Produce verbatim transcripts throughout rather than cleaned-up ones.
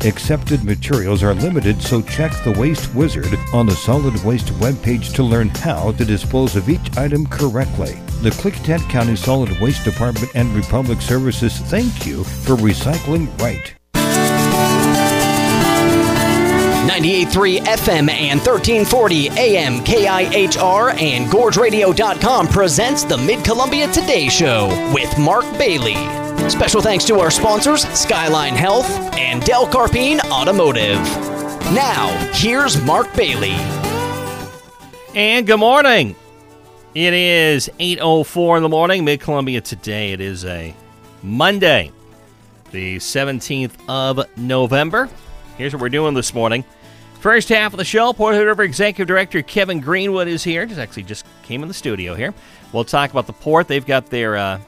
Accepted materials are limited, so check the Waste Wizard on the Solid Waste webpage to learn how to dispose of each item correctly. The Klickitat County Solid Waste Department and Republic Services thank you for recycling right. ninety-eight point three F M and thirteen forty A M K I H R and Gorge Radio dot com presents the Mid-Columbia Today Show with Mark Bailey. Special thanks to our sponsors, Skyline Health and Del Carpine Automotive. Now, here's Mark Bailey. And good morning. It is eight oh four in the morning, Mid-Columbia Today. It is a Monday, the seventeenth of November. Here's what we're doing this morning. First half of the show, Port Hood River Executive Director Kevin Greenwood is here. Just actually just came in the studio here. We'll talk about the Port. They've got their uh,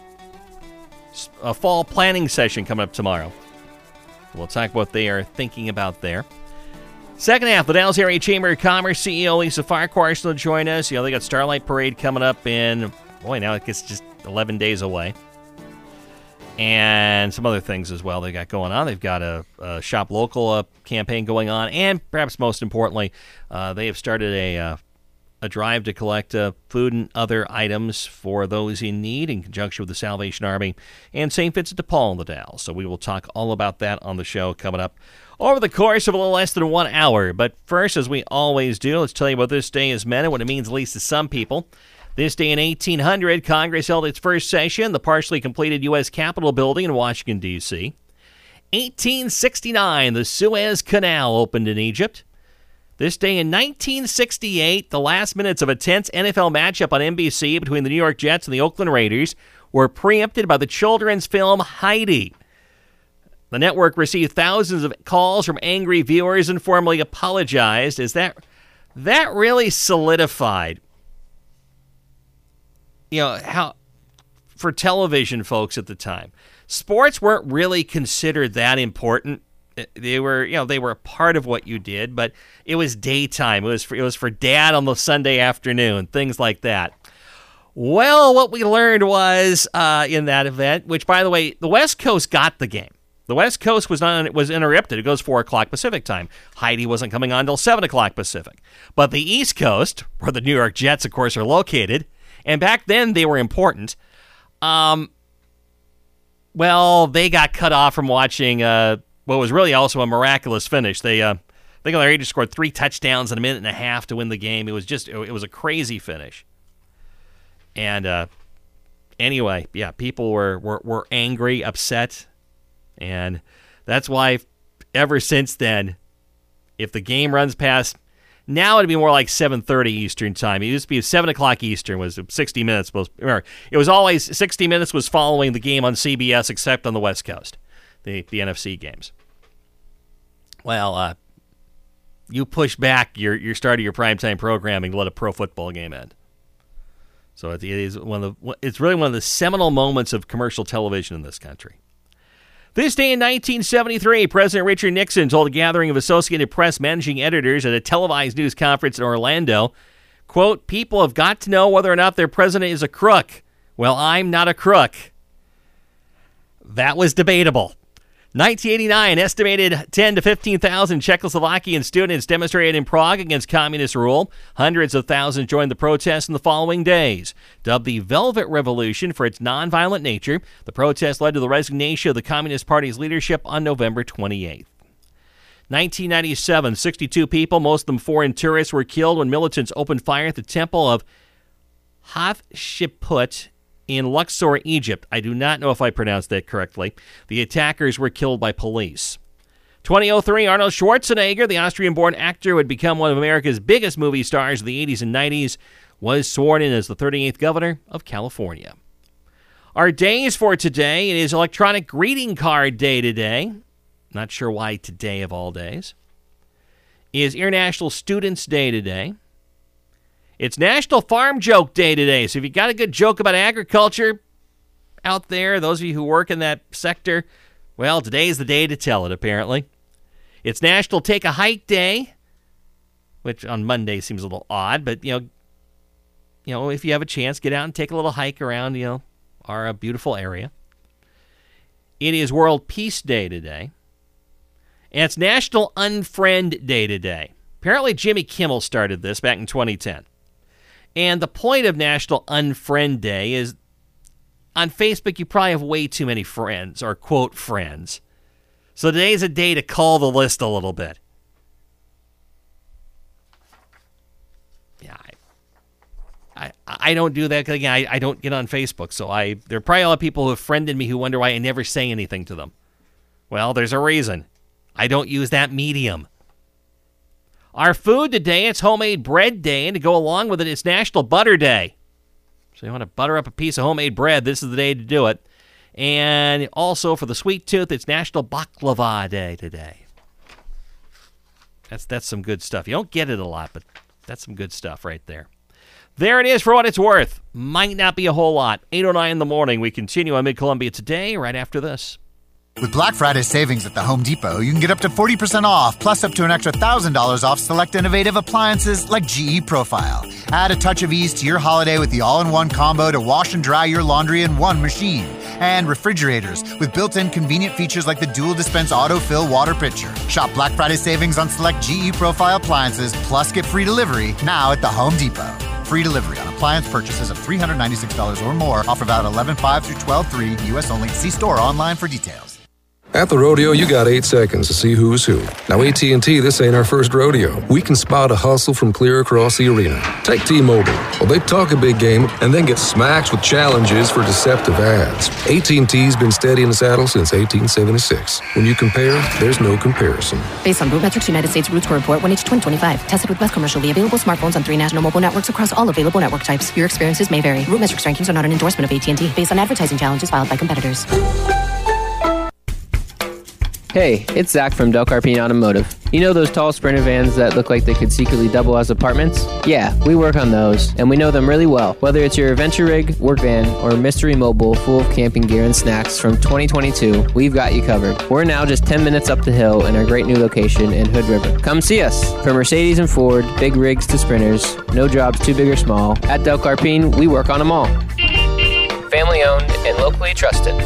a fall planning session coming up tomorrow. We'll talk about what they are thinking about there. Second half, the Dallas Area Chamber of Commerce C E O Lisa Farquhar will join us. You know, they got Starlight Parade coming up in, boy, now it's just eleven days away. And some other things as well they got going on. They've got a, a Shop Local uh, campaign going on, and perhaps most importantly, uh, they have started a uh, a drive to collect uh, food and other items for those in need in conjunction with the Salvation Army and Saint Vincent de Paul in the Dalles. So we will talk all about that on the show coming up over the course of a little less than one hour. But first, as we always do, let's tell you what this day has meant and what it means at least to some people. This day in eighteen hundred, Congress held its first session, the partially completed U S Capitol building in Washington, D C eighteen sixty-nine, the Suez Canal opened in Egypt. This day in nineteen sixty-eight, the last minutes of a tense N F L matchup on N B C between the New York Jets and the Oakland Raiders were preempted by the children's film Heidi. The network received thousands of calls from angry viewers and formally apologized, as that, that really solidified You know, how for television folks at the time, sports weren't really considered that important. They were, you know, they were a part of what you did, but it was daytime. It was for, it was for dad on the Sunday afternoon, things like that. Well, what we learned was uh, in that event, which, by the way, the West Coast got the game. The West Coast was not was interrupted. It goes four o'clock Pacific time. Heidi wasn't coming on until seven o'clock Pacific. But the East Coast, where the New York Jets, of course, are located, and back then they were important, um, well, they got cut off from watching uh, what was really also a miraculous finish. They, uh, I think the Raiders scored three touchdowns in a minute and a half to win the game. It was just, it was a crazy finish. And uh, anyway, yeah, people were, were, were angry, upset, and that's why ever since then, if the game runs past, now it'd be more like seven thirty Eastern time. It used to be seven o'clock Eastern was sixty minutes. Remember, it was always sixty minutes was following the game on C B S, except on the West Coast, the, the N F C games. Well, uh, you push back your, your start of your primetime programming to let a pro football game end. So it is one of the, it's really one of the seminal moments of commercial television in this country. This day in nineteen seventy-three, President Richard Nixon told a gathering of Associated Press managing editors at a televised news conference in Orlando, quote, "People have got to know whether or not their president is a crook. Well, I'm not a crook." That was debatable. nineteen eighty-nine, estimated ten to fifteen thousand Czechoslovakian students demonstrated in Prague against communist rule. Hundreds of thousands joined the protests in the following days. Dubbed the Velvet Revolution for its nonviolent nature, the protest led to the resignation of the Communist Party's leadership on November twenty-eighth. nineteen ninety-seven, sixty-two people, most of them foreign tourists, were killed when militants opened fire at the temple of Hatshepsut in Luxor, Egypt. I do not know if I pronounced that correctly. The attackers were killed by police. twenty oh three, Arnold Schwarzenegger, the Austrian-born actor who had become one of America's biggest movie stars of the eighties and nineties, was sworn in as the thirty-eighth governor of California. Our days for today, it is Electronic Greeting Card Day today. Not sure why today of all days. It is International Students Day today. It's National Farm Joke Day today, so if you got a good joke about agriculture out there, those of you who work in that sector, well, today's the day to tell it, apparently. It's National Take a Hike Day, which on Monday seems a little odd, but, you know, you know, if you have a chance, get out and take a little hike around, you know, our uh, beautiful area. It is World Peace Day today. And it's National Unfriend Day today. Apparently Jimmy Kimmel started this back in twenty ten. And the point of National Unfriend Day is on Facebook you probably have way too many friends or quote friends. So today's a day to cull the list a little bit. Yeah, I, I, I don't do that because again, I, I don't get on Facebook. So I there are probably a lot of people who have friended me who wonder why I never say anything to them. Well, there's a reason. I don't use that medium. Our food today, it's Homemade Bread Day, and to go along with it, it's National Butter Day. So you want to butter up a piece of homemade bread, this is the day to do it. And also for the sweet tooth, it's National Baklava Day today. That's that's some good stuff. You don't get it a lot, but that's some good stuff right there. There it is for what it's worth. Might not be a whole lot. eight oh nine in the morning. We continue on Mid-Columbia today right after this. With Black Friday savings at the Home Depot, you can get up to forty percent off, plus up to an extra one thousand dollars off select innovative appliances like G E Profile. Add a touch of ease to your holiday with the all-in-one combo to wash and dry your laundry in one machine. And refrigerators with built-in convenient features like the dual dispense autofill water pitcher. Shop Black Friday savings on select G E Profile appliances, plus get free delivery now at the Home Depot. Free delivery on appliance purchases of three hundred ninety-six dollars or more. Offer valid eleven five through twelve three, U S only. See store online for details. At the rodeo, you got eight seconds to see who's who. Now, A T and T, this ain't our first rodeo. We can spot a hustle from clear across the arena. Take T-Mobile. Well, they talk a big game and then get smacked with challenges for deceptive ads. A T and T's been steady in the saddle since eighteen seventy-six. When you compare, there's no comparison. Based on RootMetrics United States Root Score Report, one H twenty twenty-five. Tested with Best commercially available smartphones on three national mobile networks across all available network types. Your experiences may vary. RootMetrics rankings are not an endorsement of A T and T based on advertising challenges filed by competitors. Hey, it's Zach from Del Carpine Automotive. You know those tall Sprinter vans that look like they could secretly double as apartments? Yeah, we work on those, and we know them really well. Whether it's your adventure rig, work van, or mystery mobile full of camping gear and snacks from twenty twenty-two, we've got you covered. We're now just ten minutes up the hill in our great new location in Hood River. Come see us. From Mercedes and Ford, big rigs to Sprinters, no jobs too big or small. At Del Carpine, we work on them all. Family owned and locally trusted.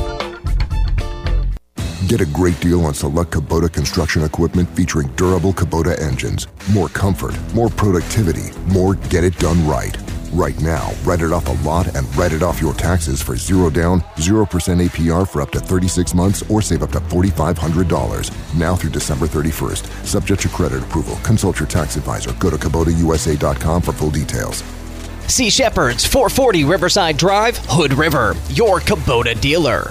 Get a great deal on select Kubota construction equipment featuring durable Kubota engines. More comfort, more productivity, more get it done right. Right now, write it off a lot and write it off your taxes for zero down, zero percent A P R for up to thirty-six months or save up to four thousand five hundred dollars. Now through December thirty-first. Subject to credit approval. Consult your tax advisor. Go to Kubota U S A dot com for full details. Sea Shepherd's, four forty Riverside Drive, Hood River, your Kubota dealer.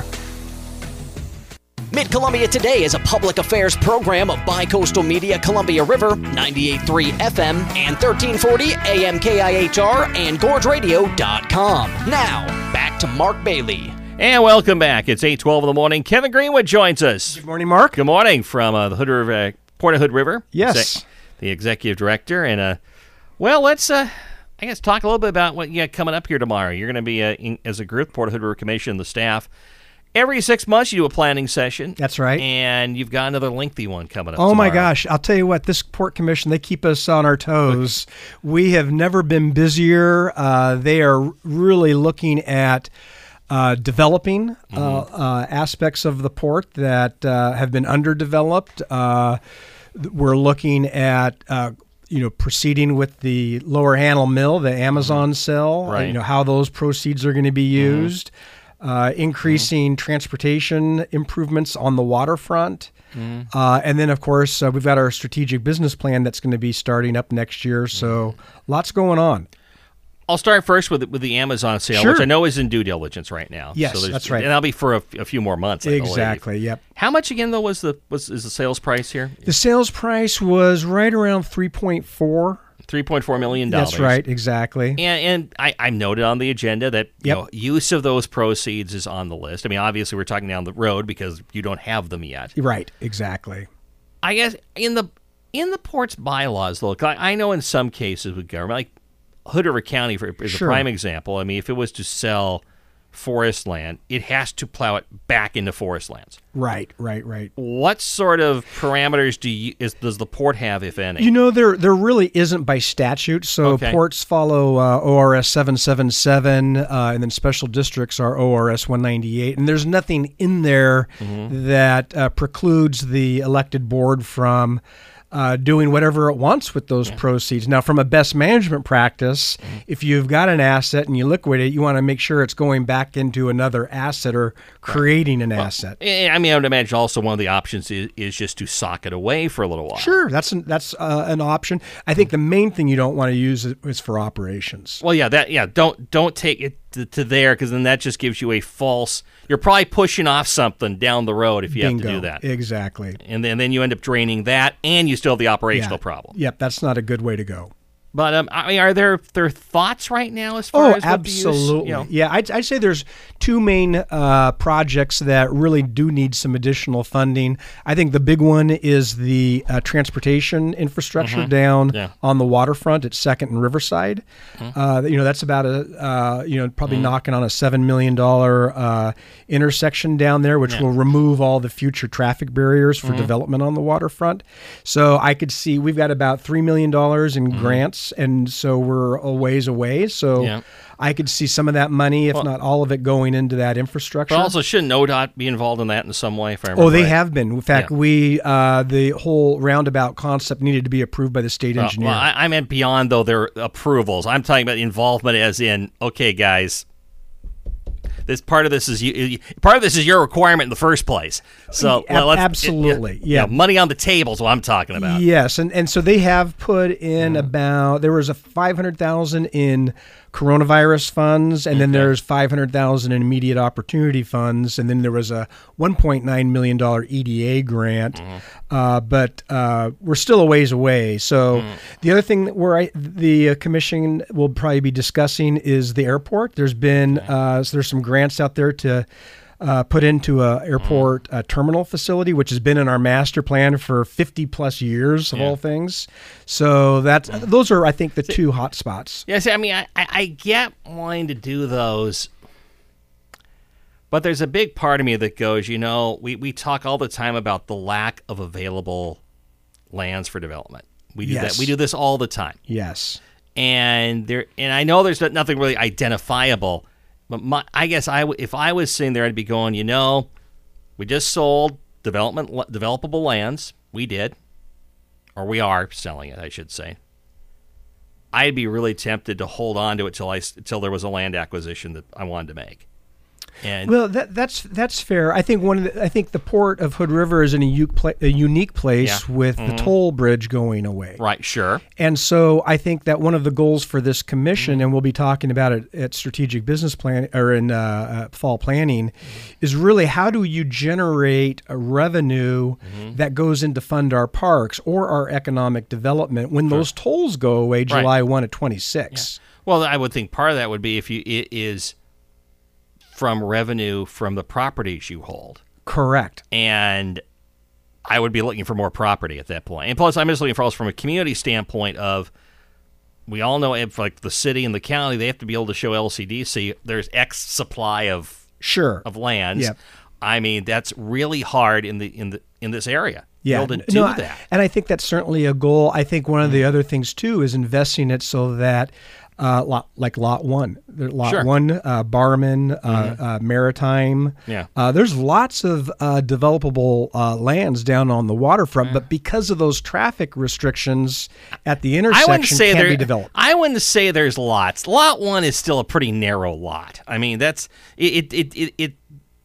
Mid-Columbia Today is a public affairs program of Bi-Coastal Media Columbia River, ninety-eight point three F M and thirteen forty A M K I H R and gorge radio dot com. Now, back to Mark Bailey. And welcome back. It's eight twelve in the morning. Kevin Greenwood joins us. Good morning, Mark. Good morning from uh, the Hood River, Port of Hood River. Yes. Exec- the executive director. And, uh, well, let's, uh, I guess, talk a little bit about what you got coming up here tomorrow. You're going to be, uh, in, as a group, Port of Hood River Commission, the staff. Every six months you do a planning session. That's right. And you've got another lengthy one coming up Oh, tomorrow. my gosh. I'll tell you what, this Port Commission, they keep us on our toes. We have never been busier. Uh, they are really looking at uh, developing mm-hmm. uh, uh, aspects of the port that uh, have been underdeveloped. Uh, we're looking at uh, you know, proceeding with the Lower Handle Mill, the Amazon cell, right. you know, how those proceeds are going to be used. Mm-hmm. Uh, increasing mm-hmm. transportation improvements on the waterfront. Mm-hmm. Uh, and then, of course, uh, we've got our strategic business plan that's going to be starting up next year. So mm-hmm. lots going on. I'll start first with with the Amazon sale, sure. which I know is in due diligence right now. Yes, so that's right. And that'll be for a, a few more months, I exactly, believe. Yep. How much, again, though, was the was is the sales price here? The sales price was right around three point four three point four million dollars. That's right, exactly. And, and I, I noted on the agenda that yep. you know, use of those proceeds is on the list. I mean, obviously, we're talking down the road because you don't have them yet. Right, exactly. I guess in the in the port's bylaws, look, I, I know in some cases with government, like Hood River County for, is sure. a prime example. I mean, if it was to sell forest land, it has to plow it back into forest lands. Right, right, right. What sort of parameters do you, is, does the port have, if any? You know, there there really isn't by statute. So Okay. ports follow uh, O R S seven seventy-seven, uh, and then special districts are O R S one ninety-eight. And there's nothing in there Mm-hmm. that uh, precludes the elected board from uh, doing whatever it wants with those proceeds. Now, from a best management practice, Mm-hmm. if you've got an asset and you liquidate it, you want to make sure it's going back into another asset or creating an asset. Eh, I mean, I would imagine also one of the options is, is just to sock it away for a little while. Sure, that's an, that's uh, an option. I think the main thing you don't want to use is is for operations. Well, yeah, that yeah. Don't don't take it to, to there, because then that just gives you a false. You're probably pushing off something down the road if you Bingo. have to do that, Exactly. and then then you end up draining that, and you still have the operational Yeah. problem. Yep, that's not a good way to go. But um, I mean, are there there thoughts right now as far Oh, as what the use, absolutely. you know? Yeah, I'd, I'd say there's two main uh, projects that really do need some additional funding. I think the big one is the uh, transportation infrastructure down Yeah. on the waterfront at Second and Riverside. Uh, you know, that's about a uh, you know probably knocking on a seven million dollar uh, intersection down there, which will remove all the future traffic barriers for development on the waterfront. So I could see we've got about three million dollars in grants, and so we're a ways away. So Yeah. I could see some of that money, if not all of it, going into that infrastructure. But also, shouldn't O D O T be involved in that in some way? If I remember Oh, they right? have been. In fact, Yeah. we uh, the whole roundabout concept needed to be approved by the state Well, engineer. well, I, I meant beyond though their approvals. I'm talking about involvement, as in, okay, guys, this part of this is you, you- part of this is your requirement in the first place. So Ab- well, let's, absolutely, yeah. money on the table is what I'm talking about. Yes, and, and so they have put in Mm-hmm. about there was a five hundred thousand in coronavirus funds, and then Okay. there's five hundred thousand in immediate opportunity funds, and then there was a one point nine million dollar E D A grant. Mm-hmm. Uh, but uh, we're still a ways away. So Mm. the other thing that where I, the uh, commission will probably be discussing is the airport. There's been uh, so there's some grants out there to. Uh, put into a airport uh, terminal facility, which has been in our master plan for fifty plus years of Yeah. all things. So that's those are, I think, the two hot spots. Yeah, see, I mean, I, I, I get wanting to do those, but there's a big part of me that goes, you know, we, we talk all the time about the lack of available lands for development. We do Yes. that. We do this all the time. Yes. And there, and I know there's nothing really identifiable, but my, I guess I, w- if I was sitting there, I'd be going, you know, we just sold development developable lands. We did, or we are selling it, I should say. I'd be really tempted to hold on to it till I till there was a land acquisition that I wanted to make. And Well, that, that's that's fair. I think one of the, I think the port of Hood River is in a, u- pla- a unique place Yeah. with the toll bridge going away. right, sure. And so I think that one of the goals for this commission, and we'll be talking about it at strategic business plan or in uh, uh, fall planning, is really how do you generate a revenue that goes in to fund our parks or our economic development when those tolls go away July first of twenty-six. Well, I would think part of that would be if you it is from revenue from the properties you hold. Correct. And I would be looking for more property at that point. And plus, I'm just looking for also from a community standpoint of, we all know if like the city and the county, they have to be able to show L C D C there's X supply of Sure. of lands. Yep. I mean, that's really hard in the in the in this area. Yeah, Be able to do no, I- that. and I think that's certainly a goal. I think one of the other things too is investing it so that, uh, lot, like Lot One, There- Lot Sure. One, uh, Barman, uh, uh, Maritime. Yeah. uh, there's lots of uh, developable uh, lands down on the waterfront, but because of those traffic restrictions at the I intersection, wouldn't say can't there. be developed. I wouldn't say there's lots. Lot one is still a pretty narrow lot. I mean, that's it. It it it. it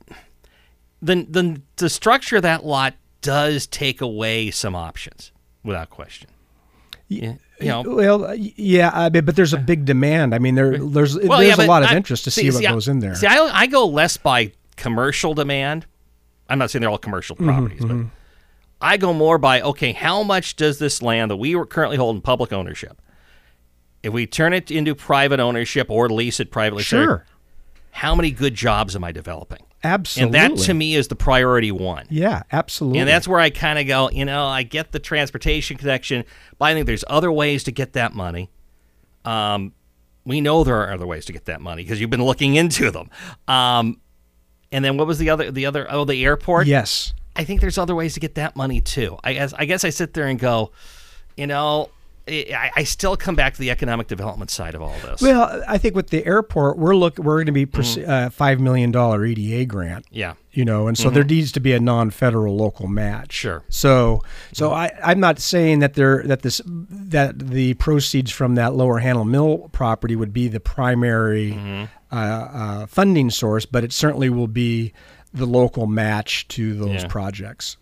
the the the structure of that lot does take away some options without question. Yeah, you know. Well, uh, yeah, I mean, but there's a big demand. I mean, there there's Well, there's yeah, a but lot of I- interest to see, what I- goes in there. See, I, I go less by commercial demand. I'm not saying they're all commercial Mm-hmm, properties, but I go more by, okay, how much does this land that we were currently holding public ownership, if we turn it into private ownership or lease it privately, Sure. how many good jobs am I developing? Absolutely. And that, to me, is the priority one. Yeah, absolutely. And that's where I kind of go, you know, I get the transportation connection, but I think there's other ways to get that money. Um, we know there are other ways to get that money because you've been looking into them. Um, and then what was the other? The other? Oh, the airport. Yes. I think there's other ways to get that money too. I guess. I guess I sit there and go, you know, I, I still come back to the economic development side of all this. Well, I think with the airport, we're look we're going to be pers- Mm-hmm. uh, five million dollar E D A grant. Yeah. You know, and so Mm-hmm. there needs to be a non-federal local match. Sure. So, so I, I'm not saying that there that this that the proceeds from that Lower Handle Mill property would be the primary Mm-hmm. uh, uh, funding source, but it certainly will be the local match to those Yeah. projects.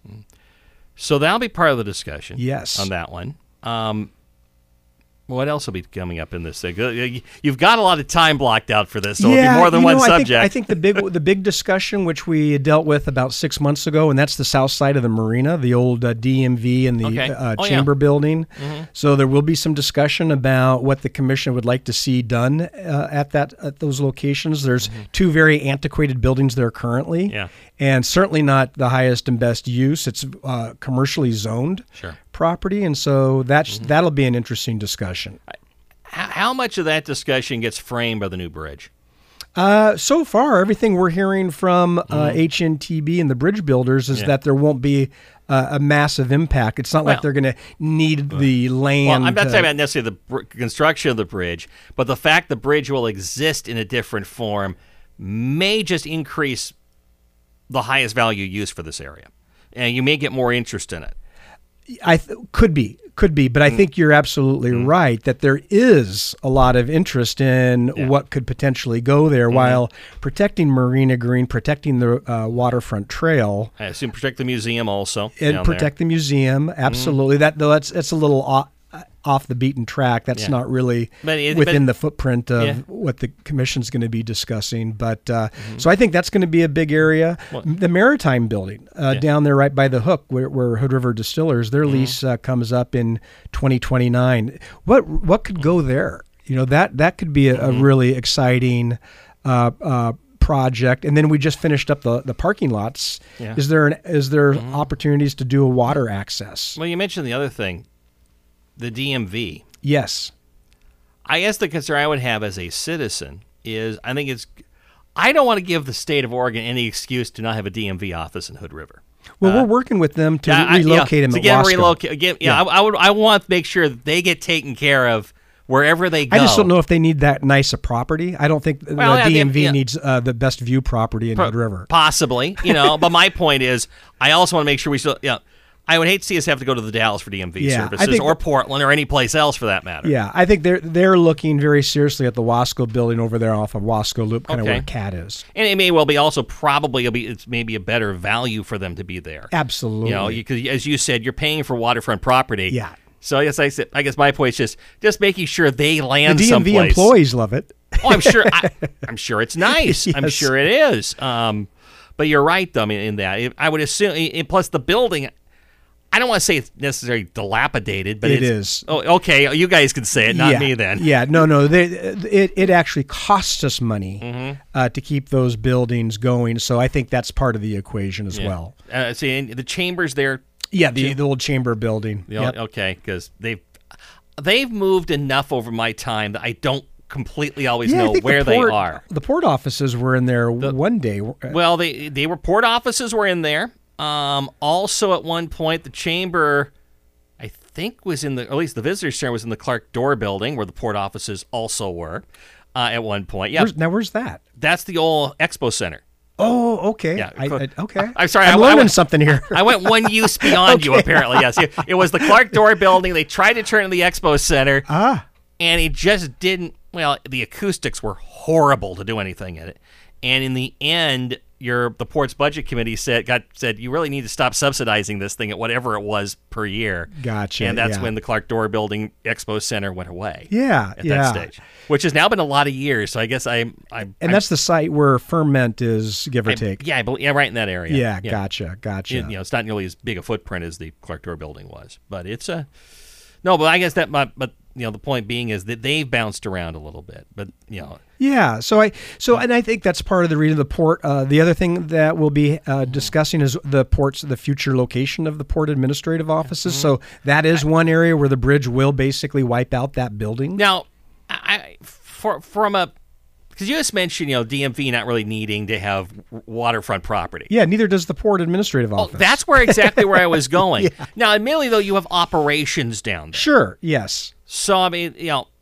So that'll be part of the discussion. Yes. On that one. Um, what else will be coming up in this thing? You've got a lot of time blocked out for this, so yeah, it'll be more than you one know, I subject. Think, I think the big the big discussion, which we dealt with about six months ago, and that's the south side of the marina, the old uh, D M V and the Okay. uh, Oh, chamber yeah. building. Mhm. So there will be some discussion about what the commission would like to see done uh, at that at those locations. There's two very antiquated buildings there currently, Mm-hmm. Yeah. and certainly not the highest and best use. It's uh, commercially zoned Sure. property, and so that's Mm-hmm. that'll be an interesting discussion. How, how much of that discussion gets framed by the new bridge? Uh, so far, everything we're hearing from uh, H N T B and the bridge builders is Yeah. that there won't be uh, a massive impact. It's not Well- like they're going to need the land. Well, I'm not to- talking about necessarily the br- construction of the bridge, but the fact the bridge will exist in a different form may just increase the highest value use for this area, and you may get more interest in it. I th- could be, could be, Mm. but I think you're absolutely right that there is a lot of interest in Yeah. Mm-hmm. what could potentially go there while protecting Marina Green, protecting the uh, waterfront trail, I assume protect the museum also, and down protect the museum. Absolutely, that though that's that's a little off, off the beaten track. That's Yeah. not really But it- within but- the footprint of Yeah. what the commission's going to be discussing. But uh, so I think that's going to be a big area. The Maritime Building uh, Yeah. down there, right by the Hook, where, where Hood River Distillers, their Mm-hmm. lease uh, comes up in twenty twenty-nine. What what could go there? You know, that that could be a, a Mm-hmm. really exciting. Uh, uh, project, and then we just finished up the, the parking lots. Yeah. Is there an, is there opportunities to do a water access? Well, you mentioned the other thing, the D M V. Yes. I guess the concern I would have as a citizen is I think it's I don't want to give the state of Oregon any excuse to not have a D M V office in Hood River. Well, we're working with them to Yeah, I- relocate yeah, them to at get them Wasco. relocate. Get, yeah, I, I would. I want to make sure that they get taken care of wherever they go. I just don't know if they need that nice a property. I don't think Well, the yeah, they- D M V yeah. needs uh, the best view property in Po- Hood River. Possibly, you know. But my point is, I also want to make sure we still. Yeah, I would hate to see us have to go to the Dallas for D M V Yeah, I services, think- or Portland, or any place else for that matter. Yeah, I think they're they're looking very seriously at the Wasco building over there off of Wasco Loop, kind Okay. of where Cat is. And it may well be also probably it'll be it's maybe a better value for them to be there. Absolutely. You know, because as you said, you're paying for waterfront property. Yeah. So I guess I said, I guess my point is just just making sure they the land D M V someplace. employees love it. Oh, I'm sure. I, I'm sure it's nice. I'm Yes. sure it is. Um, but you're right, though. I mean, in that, I would assume. And plus, the building. I don't want to say it's necessarily dilapidated, but It it's, is. Oh, okay. You guys can say it, not yeah. me. Then. Yeah, no, no. They, it it actually costs us money Mm-hmm. uh, to keep those buildings going. So I think that's part of the equation as Yeah. well. Uh, see, and the chambers there. Yeah, the, the old chamber building. You know, Yep. Okay, because they've they've moved enough over my time that I don't completely always Yeah, I know think the where port- they are. The port offices were in there one day. Well, they they were port offices were in there. Um, also, at one point, the chamber, I think, was in the, or at least the visitor center was in the Clark Door building, where the port offices also were. Uh, at one point, yeah, Where's, now, where's that? that's the old expo center. Oh, okay. Yeah, I, I, okay. I'm sorry, I'm I- I learning went- something here. I went one use beyond you, apparently. Yes, it, it was the Clark Door building. They tried to turn it into the expo center, ah, and it just didn't. Well, the acoustics were horrible to do anything in it, and in the end, your the port's budget committee said got said you really need to stop subsidizing this thing at whatever it was per year. Gotcha, And that's yeah. when the Clark Door building expo center went away. Yeah, at yeah. that stage, which has now been a lot of years. So I guess I I and that's the site where Ferment is, give or I, take. yeah, I believe, yeah, right in that area. Yeah, gotcha, gotcha. You, you know, it's not nearly as big a footprint as the Clark Door building was, but it's a no. But I guess that, my, but you know, the point being is that they've bounced around a little bit. But you know, Yeah, so I so and I think that's part of the reason the port. Uh, the other thing that we'll be uh, discussing is the port's the future location of the port administrative offices. Mm-hmm. So that is one area where the bridge will basically wipe out that building. now, I, for from a because you just mentioned, you know, D M V not really needing to have waterfront property. Yeah, neither does the Port Administrative Office. Oh, that's where exactly where I was going. Yeah. Now, admittedly, though, you have operations down there. Sure, yes. So, I mean, you know,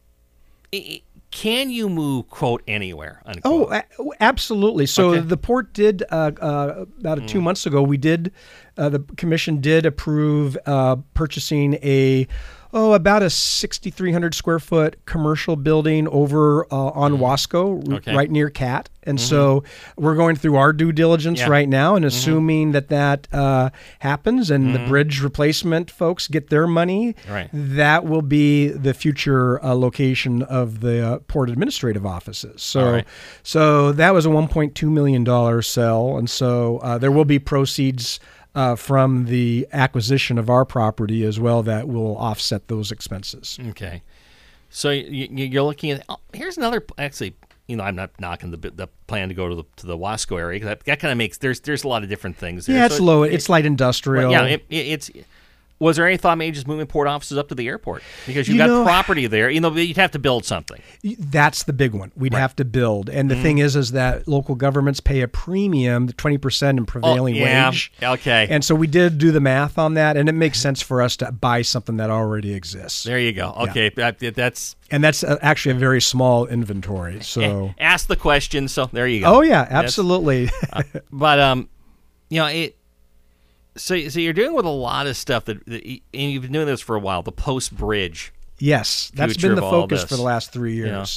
can you move, quote, anywhere, unquote? Oh, absolutely. So Okay. the port did, uh, uh, about two mm. months ago, we did, uh, the commission did approve uh, purchasing a, oh, about a sixty-three hundred square foot commercial building over uh, on mm. Wasco, okay. right near Cat. And mm-hmm. so we're going through our due diligence yeah. right now, and assuming mm-hmm. that that uh, happens and mm-hmm. the bridge replacement folks get their money, right. that will be the future uh, location of the uh, port administrative offices. So, right. so that was a one point two million dollars sell, and so uh, there will be proceeds Uh, from the acquisition of our property as well that will offset those expenses. Okay. So you, you're looking at, oh, here's another, actually, you know, I'm not knocking the the plan to go to the to the Wasco area, because that, that kind of makes, there's there's a lot of different things there. Yeah, it's so low, it, it's light industrial. Well, yeah, it, it, it's, was there any thought maybe just moving port offices up to the airport? Because you've you got know, property there, you know, you'd have to build something. That's the big one. We'd right. have to build. And the mm-hmm. thing is, is that local governments pay a premium, the twenty percent in prevailing oh, yeah. wage. Okay. And so we did do the math on that, and it makes sense for us to buy something that already exists. There you go. Okay. Yeah. That, that's... And that's actually a very small inventory. So ask the question, so there you go. Oh, yeah, absolutely. uh, but, um, you know, it... So, so you're dealing with a lot of stuff that, that, and you've been doing this for a while. The Post Bridge. Yes, that's been the focus for the last three years. You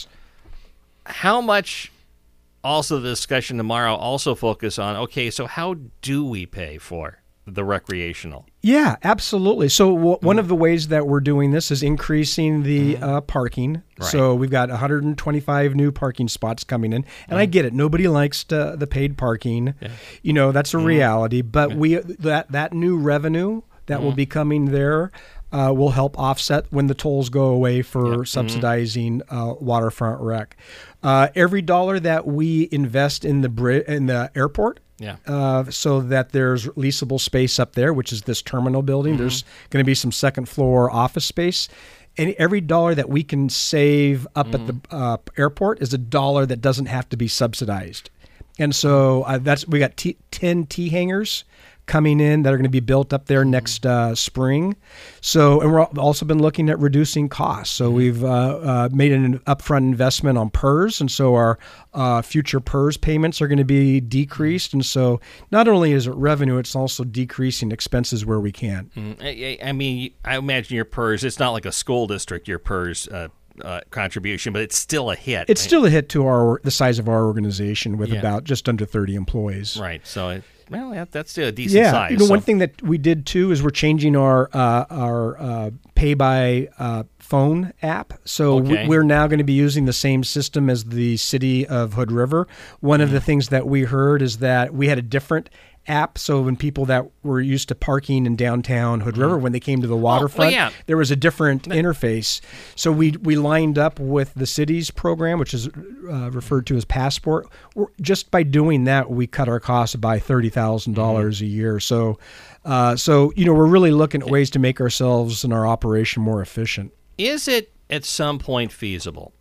know, how much? Also, the discussion tomorrow also focus on. Okay, so how do we pay for the recreational? Yeah, absolutely. So w- one of the ways that we're doing this is increasing the mm-hmm. uh, parking. Right. So we've got one hundred twenty-five new parking spots coming in, and mm-hmm. I get it. Nobody likes to, the paid parking. Yeah. You know, that's a mm-hmm. reality. But yeah. we that that new revenue that mm-hmm. will be coming there uh, will help offset when the tolls go away for yep. subsidizing mm-hmm. uh, waterfront rec. Uh, every dollar that we invest in the bri- in the airport. Yeah. Uh, so that there's leasable space up there, which is this terminal building. Mm-hmm. There's going to be some second floor office space. And every dollar that we can save up mm-hmm. at the uh, airport is a dollar that doesn't have to be subsidized. And so uh, that's we got t- ten T hangars coming in that are going to be built up there next uh, spring. So, and we're also been looking at reducing costs. So mm-hmm. we've uh, uh, made an upfront investment on P E R S, and so our uh, future P E R S payments are going to be decreased. And so not only is it revenue, it's also decreasing expenses where we can. Mm-hmm. I, I mean, I imagine your P E R S, it's not like a school district, your P E R S uh, uh, contribution, but it's still a hit. It's right? still a hit to our the size of our organization with yeah. about just under thirty employees. Right. So it, Well, yeah, that's still a decent yeah, size. You know, so. one thing that we did too is we're changing our uh, our uh, pay by uh, phone app. So okay. we're now going to be using the same system as the city of Hood River. One mm. of the things that we heard is that we had a different app. So when people that were used to parking in downtown Hood River, when they came to the waterfront, oh, well, yeah. there was a different but, interface. So we we lined up with the city's program, which is uh, referred to as Passport. Just by doing that, we cut our costs by thirty thousand dollars mm-hmm. a year. So, uh, so you know, we're really looking at ways to make ourselves and our operation more efficient. Is it at some point feasible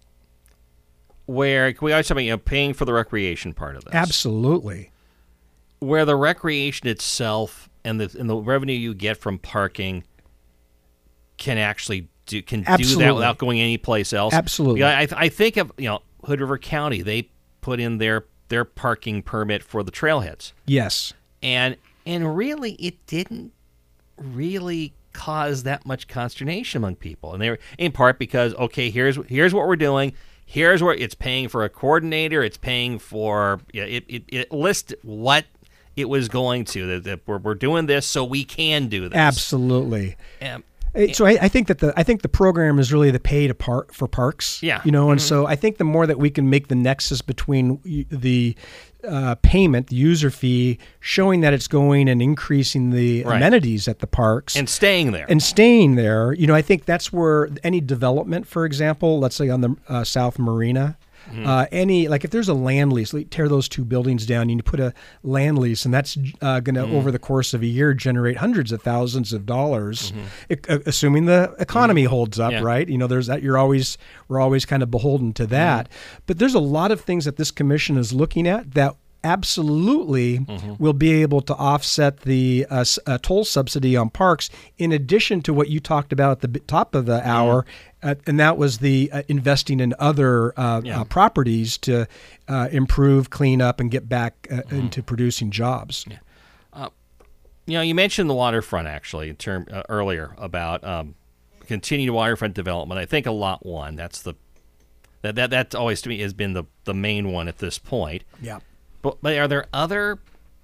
where we always talk about, you know, paying for the recreation part of this? Absolutely. Where the recreation itself and the and the revenue you get from parking can actually do can Absolutely. do that without going anyplace else. Absolutely. I I think of, you know, Hood River County. They put in their their parking permit for the trailheads. Yes. And and really, it didn't really cause that much consternation among people, and they were in part because okay, here's here's what we're doing. Here's where it's paying for a coordinator. It's paying for yeah, it it, it lists what it was going to, that, that we're, we're doing this so we can do this. Absolutely. Um, so I, I think that the I think the program is really the pay to part for parks. Yeah. You know, and mm-hmm. so I think the more that we can make the nexus between the uh, payment, the user fee, showing that it's going and increasing the right. amenities at the parks and staying there and staying there. You know, I think that's where any development, for example, let's say on the uh, South Marina. Mm-hmm. Uh, any like if there's a land lease, like tear those two buildings down. You put a land lease, and that's uh, going to mm-hmm. over the course of a year generate hundreds of thousands of dollars, mm-hmm. it, uh, assuming the economy mm-hmm. holds up, yeah. right? You know, there's that. You're always we're always kind of beholden to that. Mm-hmm. But there's a lot of things that this commission is looking at that absolutely mm-hmm. will be able to offset the uh, uh, toll subsidy on parks, in addition to what you talked about at the b- top of the hour, mm-hmm. uh, and that was the uh, investing in other uh, yeah. uh, properties to uh, improve, clean up, and get back uh, mm-hmm. into producing jobs. Yeah. Uh, you know, you mentioned the waterfront actually in term uh, earlier about um, continued waterfront development. I think a lot one that's the that that that always to me has been the the main one at this point. Yeah. But, but are there other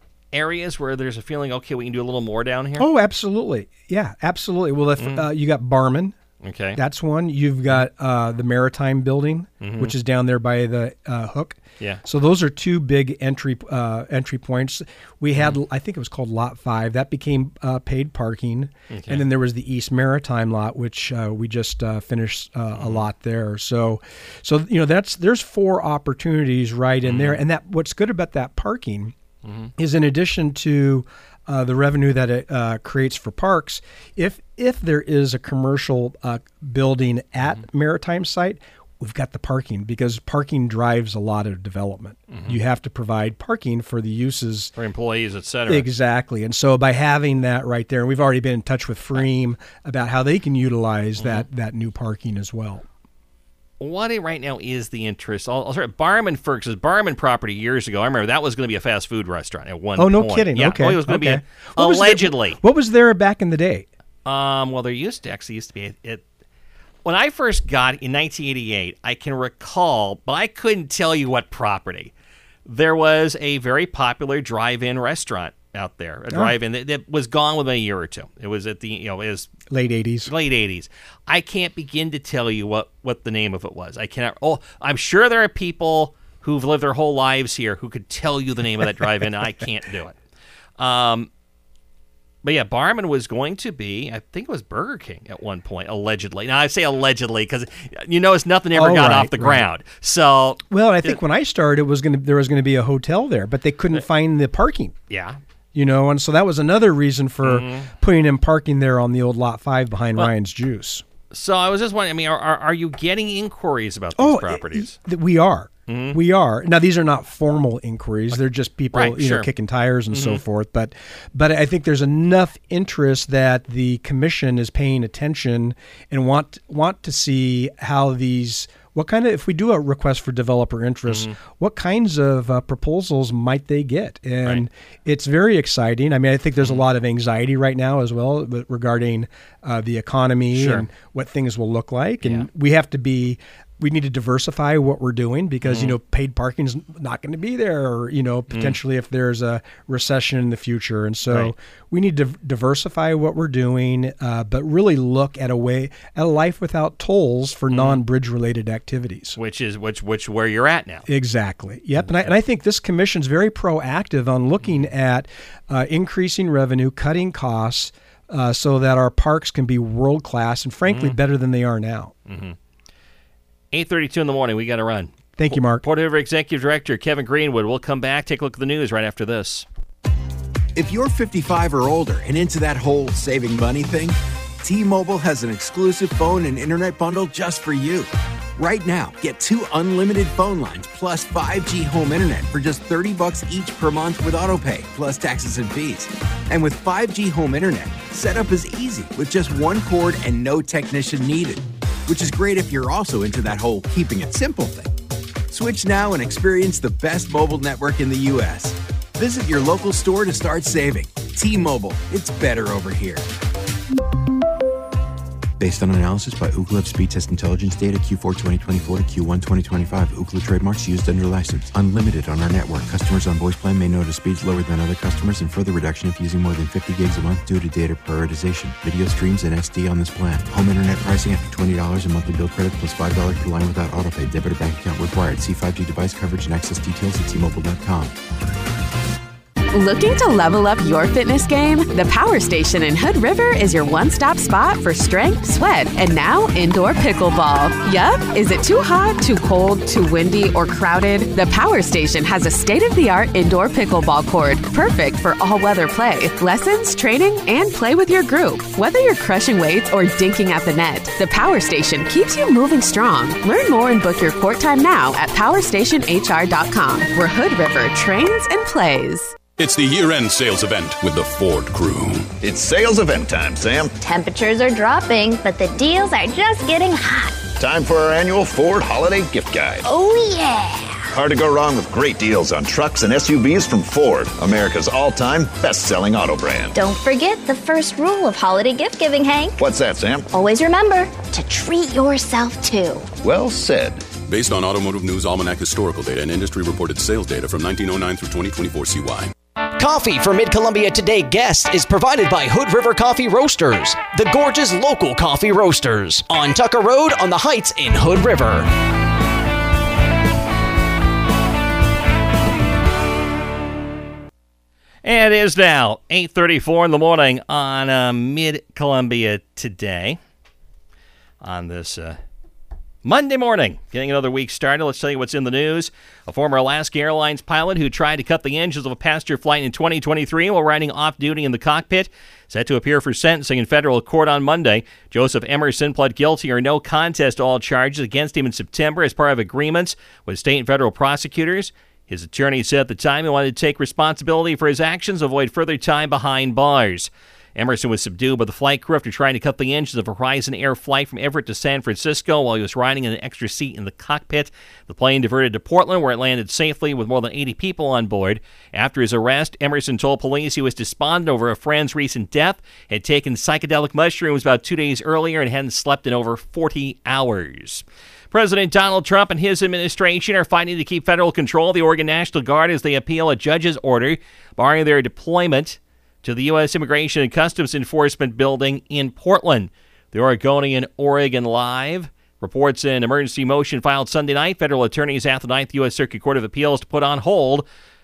areas where there's a feeling, okay, we can do a little more down here? Oh, absolutely. Yeah, absolutely. Well, if mm. uh, you got Barman, okay, that's one. You've got uh, the Maritime Building, mm-hmm. which is down there by the uh, Hook. Yeah. So those are two big entry uh, entry points. We had, mm-hmm. I think it was called Lot Five. That became uh, paid parking, okay. and then there was the East Maritime lot, which uh, we just uh, finished uh, mm-hmm. a lot there. So, so you know, that's there's four opportunities right in mm-hmm. there, and that what's good about that parking mm-hmm. is in addition to uh, the revenue that it uh, creates for parks, if if there is a commercial uh, building at mm-hmm. Maritime site, we've got the parking, because parking drives a lot of development. Mm-hmm. You have to provide parking for the uses. For employees, et cetera. Exactly. And so by having that right there, and we've already been in touch with Freem about how they can utilize mm-hmm. that, that new parking as well. What right now is the interest? I'll, I'll start at Barman first. Because Barman property years ago, I remember that was going to be a fast food restaurant at one point. Oh, no point. kidding. Yeah. Okay. Oh, it was going to okay. be a, allegedly. Was there, what was there back in the day? Um, well, there used to actually used to be it. When I first got in nineteen eighty-eight, I can recall, but I couldn't tell you what property. There was a very popular drive-in restaurant out there, a oh. drive-in that, that was gone within a year or two. It was at the, you know, it was late eighties. Late eighties. I can't begin to tell you what, what the name of it was. I cannot. Oh, I'm sure there are people who've lived their whole lives here who could tell you the name of that drive-in. I can't do it. Um, But yeah, Barman was going to be, I think it was Burger King at one point, allegedly. Now, I say allegedly because you notice nothing ever oh, got right, off the right. ground. So, well, I think it, when I started, it was going to there was going to be a hotel there, but they couldn't find the parking. Yeah. You know, and so that was another reason for mm-hmm. putting in parking there on the old Lot five behind well, Ryan's Juice. So I was just wondering, I mean, are, are, are you getting inquiries about these oh, properties? It, we are. Mm-hmm. We are. Now, these are not formal inquiries. They're just people, right, you sure. know, kicking tires and mm-hmm. so forth. But but I think there's enough interest that the commission is paying attention and want want to see how these, what kind of, if we do a request for developer interest, mm-hmm. what kinds of uh, proposals might they get? And right. it's very exciting. I mean, I think there's mm-hmm. a lot of anxiety right now as well regarding uh, the economy sure. and what things will look like. And yeah. we have to be... We need to diversify what we're doing because, mm. you know, paid parking is not going to be there, or, you know, potentially mm. if there's a recession in the future. And so right. we need to diversify what we're doing, uh, but really look at a way, at a life without tolls for mm. non-bridge related activities. Which is which which where you're at now. Exactly. Yep. Mm. And, I, and I think this commission's very proactive on looking mm. at uh, increasing revenue, cutting costs, uh, so that our parks can be world-class and, frankly, mm. better than they are now. Mm-hmm. eight thirty-two in the morning. We got to run. Thank you, Mark. Port River Executive Director Kevin Greenwood. We'll come back, take a look at the news right after this. If you're fifty-five or older and into that whole saving money thing, T-Mobile has an exclusive phone and internet bundle just for you. Right now, get two unlimited phone lines plus five G home internet for just thirty bucks each per month with autopay, plus taxes and fees. And with five G home internet, setup is easy with just one cord and no technician needed. Which is great if you're also into that whole keeping it simple thing. Switch now and experience the best mobile network in the U S. Visit your local store to start saving. T-Mobile, it's better over here. Based on analysis by Ookla of Speed Test Intelligence data Q four twenty twenty-four to Q one twenty twenty-five. Ookla trademarks used under license. Unlimited on our network. Customers on voice plan may notice speeds lower than other customers and further reduction if using more than fifty gigs a month due to data prioritization. Video streams and S D on this plan. Home internet pricing after twenty dollars a monthly bill credit plus five dollars per line without autopay. Debit or bank account required. See five G device coverage and access details at T Mobile dot com. Looking to level up your fitness game? The Power Station in Hood River is your one-stop spot for strength, sweat, and now indoor pickleball. Yup, is it too hot, too cold, too windy, or crowded? The Power Station has a state-of-the-art indoor pickleball court, perfect for all-weather play, lessons, training, and play with your group. Whether you're crushing weights or dinking at the net, the Power Station keeps you moving strong. Learn more and book your court time now at power station h r dot com, where Hood River trains and plays. It's the year-end sales event with the Ford crew. It's sales event time, Sam. Temperatures are dropping, but the deals are just getting hot. Time for our annual Ford Holiday Gift Guide. Oh, yeah. Hard to go wrong with great deals on trucks and S U Vs from Ford, America's all-time best-selling auto brand. Don't forget the first rule of holiday gift giving, Hank. What's that, Sam? Always remember to treat yourself, too. Well said. Based on Automotive News Almanac historical data and industry-reported sales data from nineteen oh nine through twenty twenty-four C Y. Coffee for Mid-Columbia Today guests is provided by Hood River Coffee Roasters, the gorgeous local coffee roasters, on Tucker Road on the Heights in Hood River. And it is now eight thirty-four in the morning on uh, Mid-Columbia Today. On this uh, Monday morning, getting another week started. Let's tell you what's in the news. A former Alaska Airlines pilot who tried to cut the engines of a passenger flight in twenty twenty-three while riding off-duty in the cockpit set to appear for sentencing in federal court on Monday. Joseph Emerson pled guilty or no contest to all charges against him in September as part of agreements with state and federal prosecutors. His attorney said at the time he wanted to take responsibility for his actions, avoid further time behind bars. Emerson was subdued by the flight crew after trying to cut the engines of a Horizon Air flight from Everett to San Francisco while he was riding in an extra seat in the cockpit. The plane diverted to Portland, where it landed safely with more than eighty people on board. After his arrest, Emerson told police he was despondent over a friend's recent death, had taken psychedelic mushrooms about two days earlier, and hadn't slept in over forty hours. President Donald Trump and his administration are fighting to keep federal control of the Oregon National Guard as they appeal a judge's order barring their deployment to the U S Immigration and Customs Enforcement building in Portland. The Oregonian Oregon Live reports an emergency motion filed Sunday night. Federal attorneys asked the Ninth U S Circuit Court of Appeals to put on hold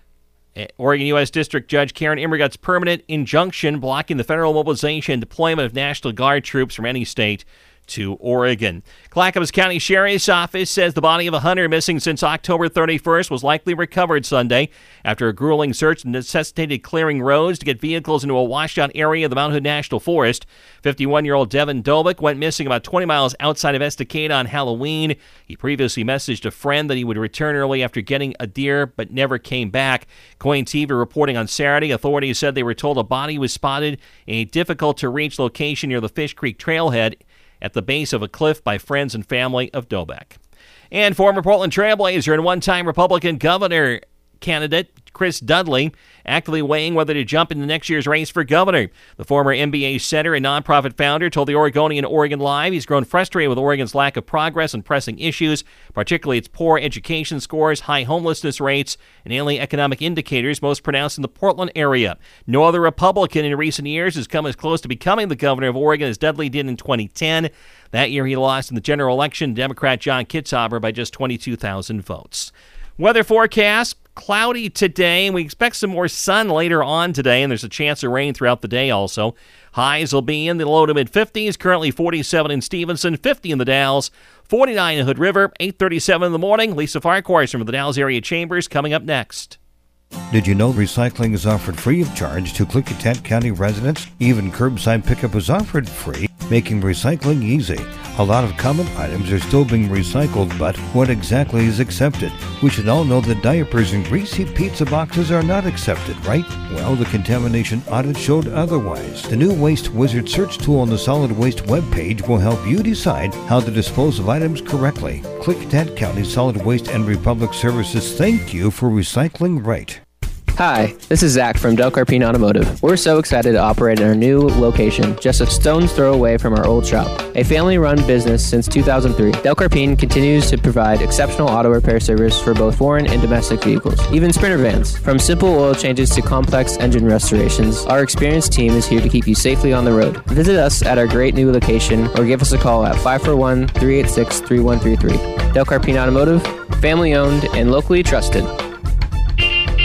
Oregon U S District Judge Karen Immergut's permanent injunction blocking the federal mobilization and deployment of National Guard troops from any state to Oregon. Clackamas County Sheriff's Office says the body of a hunter missing since October thirty-first was likely recovered Sunday after a grueling search necessitated clearing roads to get vehicles into a washed-out area of the Mount Hood National Forest. fifty-one-year-old Devin Dobick went missing about twenty miles outside of Estacada on Halloween. He previously messaged a friend that he would return early after getting a deer, but never came back. Coin T V reporting on Saturday, authorities said they were told a body was spotted in a difficult-to-reach location near the Fish Creek Trailhead at the base of a cliff by friends and family of Dobeck. And former Portland Trailblazer and one-time Republican governor candidate Chris Dudley actively weighing whether to jump into next year's race for governor. The former N B A center and nonprofit founder told the Oregonian Oregon Live he's grown frustrated with Oregon's lack of progress and pressing issues, particularly its poor education scores, high homelessness rates, and ailing economic indicators most pronounced in the Portland area. No other Republican in recent years has come as close to becoming the governor of Oregon as Dudley did in twenty ten. That year he lost in the general election to Democrat John Kitzhaber by just twenty-two thousand votes. Weather forecast. Cloudy today, and we expect some more sun later on today, and there's a chance of rain throughout the day also. Highs will be in the low to mid-fifties, currently forty-seven in Stevenson, fifty in the Dalles, forty-nine in Hood River, eight thirty-seven in the morning. Lisa Farquhar from the Dalles Area Chambers coming up next. Did you know recycling is offered free of charge to Klickitat County residents? Even curbside pickup is offered free, making recycling easy. A lot of common items are still being recycled, but what exactly is accepted? We should all know that diapers and greasy pizza boxes are not accepted, right? Well, the contamination audit showed otherwise. The new Waste Wizard search tool on the Solid Waste webpage will help you decide how to dispose of items correctly. Klickitat County Solid Waste and Republic Services thank you for recycling right. Hi, this is Zach from Del Carpine Automotive. We're so excited to operate in our new location, just a stone's throw away from our old shop. A family-run business since two thousand three, Del Carpine continues to provide exceptional auto repair service for both foreign and domestic vehicles, even Sprinter vans. From simple oil changes to complex engine restorations, our experienced team is here to keep you safely on the road. Visit us at our great new location or give us a call at five four one, three eight six, three one three three. Del Carpine Automotive, family-owned and locally trusted.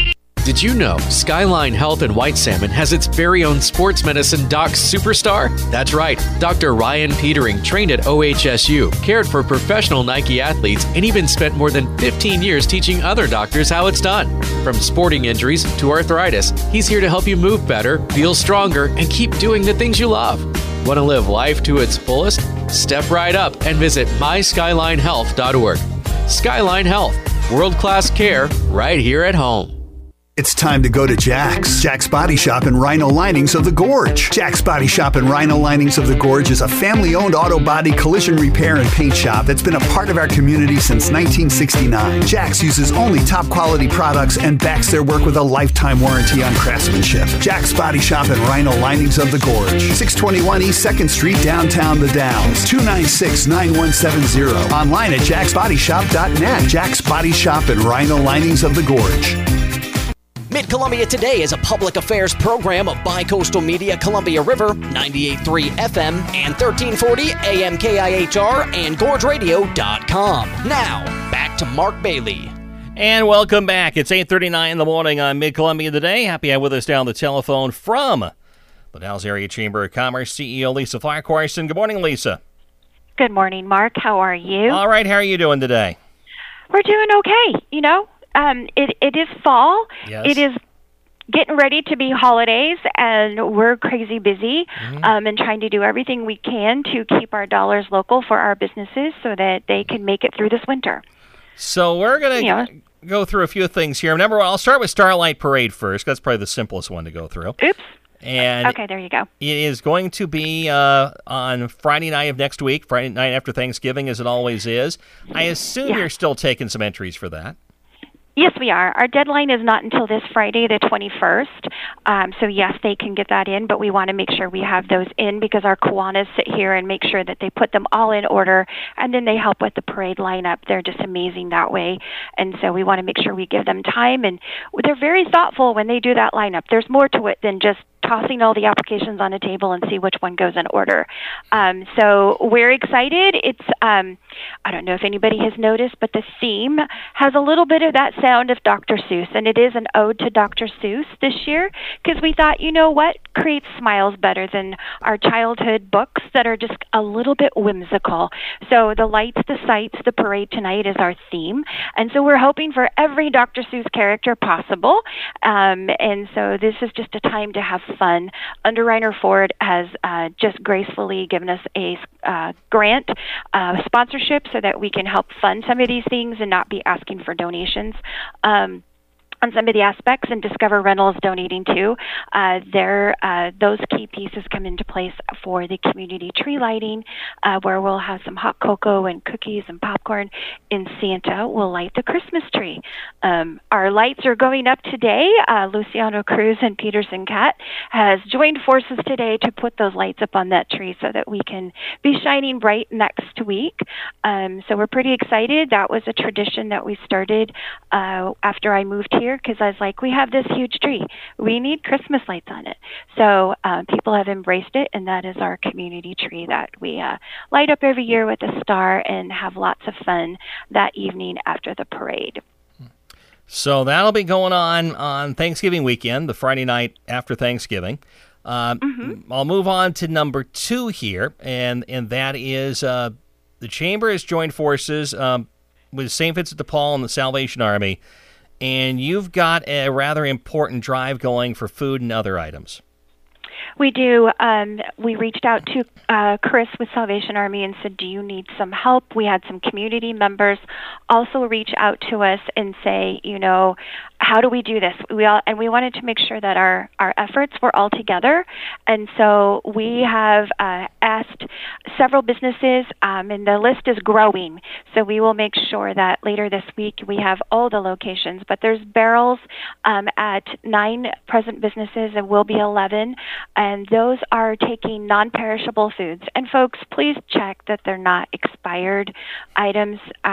Did you know Skyline Health in White Salmon has its very own sports medicine doc superstar? That's right. Doctor Ryan Petering trained at O H S U, cared for professional Nike athletes, and even spent more than fifteen years teaching other doctors how it's done. From sporting injuries to arthritis, he's here to help you move better, feel stronger, and keep doing the things you love. Want to live life to its fullest? Step right up and visit my skyline health dot org. Skyline Health, world-class care right here at home. It's time to go to Jack's. Jack's Body Shop and Rhino Linings of the Gorge. Jack's Body Shop and Rhino Linings of the Gorge is a family-owned auto body collision repair and paint shop that's been a part of our community since nineteen sixty-nine. Jack's uses only top-quality products and backs their work with a lifetime warranty on craftsmanship. Jack's Body Shop and Rhino Linings of the Gorge. six twenty-one East second Street, downtown The Downs. two nine six, nine one seven zero. Online at jacks body shop dot net. Jack's Body Shop and Rhino Linings of the Gorge. Mid-Columbia Today is a public affairs program of Bicoastal Media Columbia River, ninety-eight point three F M and thirteen forty A M K I H R and gorge radio dot com. Now, back to Mark Bailey. And welcome back. It's eight thirty-nine in the morning on Mid-Columbia Today. Happy to have with us down the telephone from the Dalles Area Chamber of Commerce, C E O Lisa Farquharson. Good morning, Lisa. Good morning, Mark. How are you? All right. How are you doing today? We're doing okay. You know, um, it it is fall. Yes. It is getting ready to be holidays, and we're crazy busy Mm-hmm. um, and trying to do everything we can to keep our dollars local for our businesses so that they can make it through this winter. So we're going to Yeah. go through a few things here. Number one, I'll start with Starlight Parade first. That's probably the simplest one to go through. Oops. And Okay, there you go. it is going to be uh, on Friday night of next week, Friday night after Thanksgiving, as it always is. I assume Yeah. you're still taking some entries for that. Yes, we are. Our deadline is not until this Friday, the twenty-first. Um, so, yes, they can get that in, but we want to make sure we have those in because our Kiwanis sit here and make sure that they put them all in order, and then they help with the parade lineup. They're just amazing that way. And so we want to make sure we give them time, and they're very thoughtful when they do that lineup. There's more to it than just tossing all the applications on a table and see which one goes in order. Um, so we're excited. It's, um, I don't know if anybody has noticed, but the theme has a little bit of that sound of Doctor Seuss, and it is an ode to Doctor Seuss this year because we thought, you know what, creates smiles better than our childhood books that are just a little bit whimsical. So the lights, the sights, the parade tonight is our theme, and so we're hoping for every Doctor Seuss character possible, um, and so this is just a time to have fun. Under Reiner Ford has uh, just gracefully given us a uh, grant uh, sponsorship so that we can help fund some of these things and not be asking for donations. Um, on some of the aspects, and Discover Rentals donating too. Uh, there, uh, those key pieces come into place for the community tree lighting, uh, where we'll have some hot cocoa and cookies and popcorn, and Santa will light the Christmas tree. Um, our lights are going up today. Uh, Luciano Cruz and Peterson Cat has joined forces today to put those lights up on that tree so that we can be shining bright next week. Um, so we're pretty excited. That was a tradition that we started uh, after I moved here, because I was like, we have this huge tree. We need Christmas lights on it. So um, people have embraced it, and that is our community tree that we uh, light up every year with a star and have lots of fun that evening after the parade. So that'll be going on on Thanksgiving weekend, the Friday night after Thanksgiving. Um, Mm-hmm. I'll move on to number two here, and, and that is uh, the Chamber has joined forces um, with Saint Vincent de Paul and the Salvation Army, and you've got a rather important drive going for food and other items. We do. Um, we reached out to uh, Chris with Salvation Army and said, do you need some help? We had some community members also reach out to us and say, you know, how do we do this? We all, and we wanted to make sure that our, our efforts were all together. And so we have uh, asked several businesses, um, and the list is growing. So we will make sure that later this week we have all the locations. But there's barrels um, at nine present businesses, and will be eleven. And those are taking non-perishable foods. And folks, please check that they're not expired items. Um,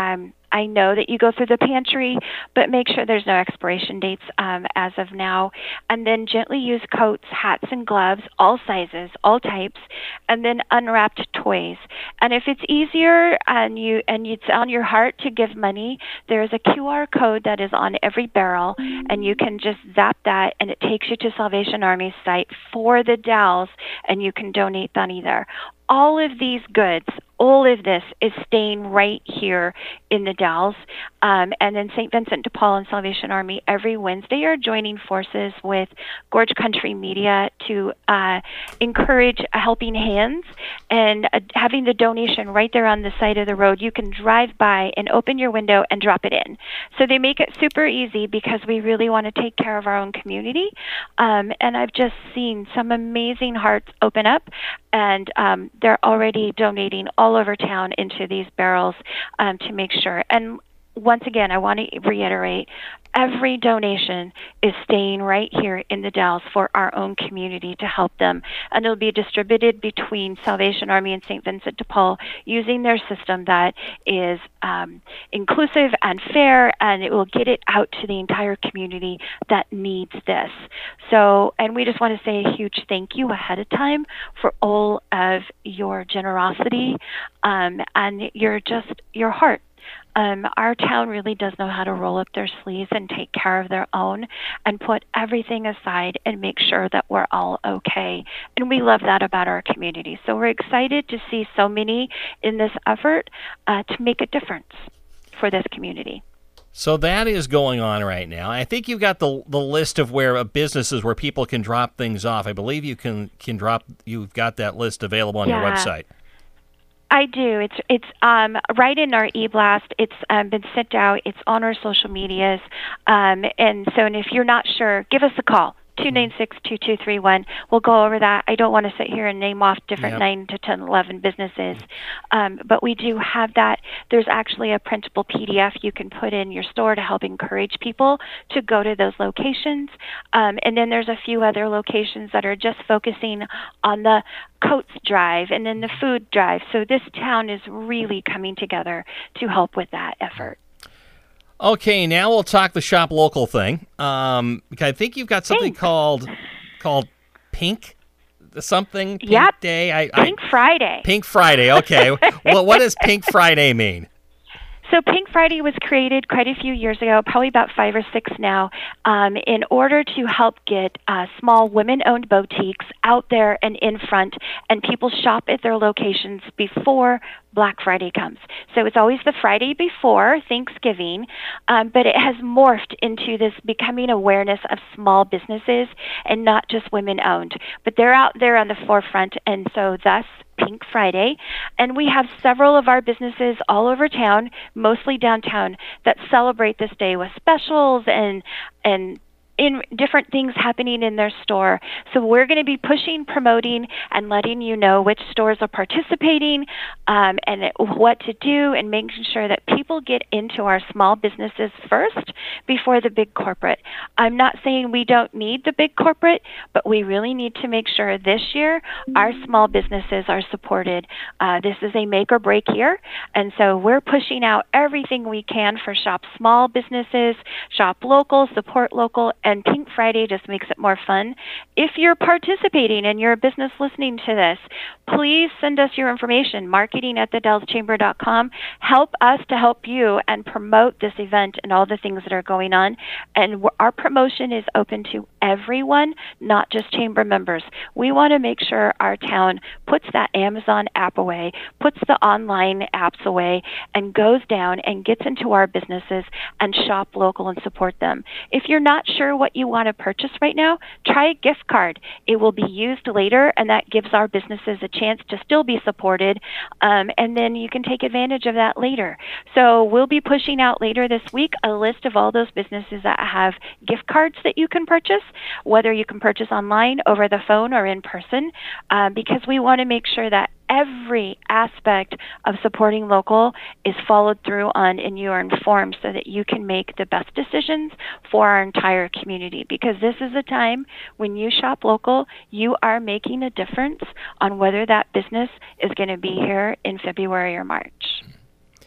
I know that you go through the pantry, but make sure there's no expiration dates um, as of now. And then gently use coats, hats, and gloves, all sizes, all types, and then unwrapped toys. And if it's easier and you and it's on your heart to give money, there's a Q R code that is on every barrel, and you can just zap that, and it takes you to Salvation Army's site for the Dalles, and you can donate money there. All of these goods, all of this is staying right here in the Dalles. Um, and then Saint Vincent de Paul and Salvation Army every Wednesday are joining forces with Gorge Country Media to uh, encourage a helping hands and uh, having the donation right there on the side of the road. You can drive by and open your window and drop it in. So they make it super easy because we really want to take care of our own community. Um, and I've just seen some amazing hearts open up, and um, they're already donating all over town into these barrels um, to make sure. And once again, I want to reiterate, every donation is staying right here in the Dalles for our own community to help them. And it'll be distributed between Salvation Army and Saint Vincent de Paul using their system that is um, inclusive and fair, and it will get it out to the entire community that needs this. So, and we just want to say a huge thank you ahead of time for all of your generosity um, and your just your heart. Um, our town really does know how to roll up their sleeves and take care of their own and put everything aside and make sure that we're all okay. And we love that about our community. So we're excited to see so many in this effort uh, to make a difference for this community. So that is going on right now. I think you've got the the list of where uh, businesses where people can drop things off. I believe you can can drop. You've got that list available on yeah. your website. I do. It's it's um, right in our e-blast. It's um, been sent out. It's on our social medias. Um, and so and if you're not sure, give us a call. two nine six, two two three one. We'll go over that. I don't want to sit here and name off different yep. nine to ten, eleven businesses, um, but we do have that. There's actually a printable P D F you can put in your store to help encourage people to go to those locations. Um, and then there's a few other locations that are just focusing on the coats drive and then the food drive. So this town is really coming together to help with that effort. Okay, now we'll talk the shop local thing. Um, I think you've got something Thanks. called called Pink something. Pink yep. Day. I, Pink I, Friday. Pink Friday. Okay. Well, what does Pink Friday mean? So Pink Friday was created quite a few years ago, probably about five or six now, um, in order to help get uh, small women-owned boutiques out there and in front, and people shop at their locations before Black Friday comes. So it's always the Friday before Thanksgiving, um, but it has morphed into this becoming awareness of small businesses and not just women-owned. But they're out there on the forefront, and so thus Pink Friday, and we have several of our businesses all over town, mostly downtown, that celebrate this day with specials and and in different things happening in their store. So we're going to be pushing, promoting, and letting you know which stores are participating um, and what to do, and making sure that people get into our small businesses first before the big corporate. I'm not saying we don't need the big corporate, but we really need to make sure this year our small businesses are supported. Uh, this is a make or break year, and so we're pushing out everything we can for shop small businesses, shop local, support local, and Pink Friday just makes it more fun. If you're participating and you're a business listening to this, please send us your information, marketing at the dalles chamber dot com. Help us to help you and promote this event and all the things that are going on. And our promotion is open to everyone, not just chamber members. We want to make sure our town puts that Amazon app away, puts the online apps away, and goes down and gets into our businesses and shop local and support them. If you're not sure what you want to purchase right now, try a gift card. It will be used later, and that gives our businesses a chance to still be supported, um, and then you can take advantage of that later. So we'll be pushing out later this week a list of all those businesses that have gift cards that you can purchase, whether you can purchase online, over the phone, or in person, uh, because we want to make sure that every aspect of supporting local is followed through on, and you are informed so that you can make the best decisions for our entire community. Because this is a time when you shop local, you are making a difference on whether that business is going to be here in February or March.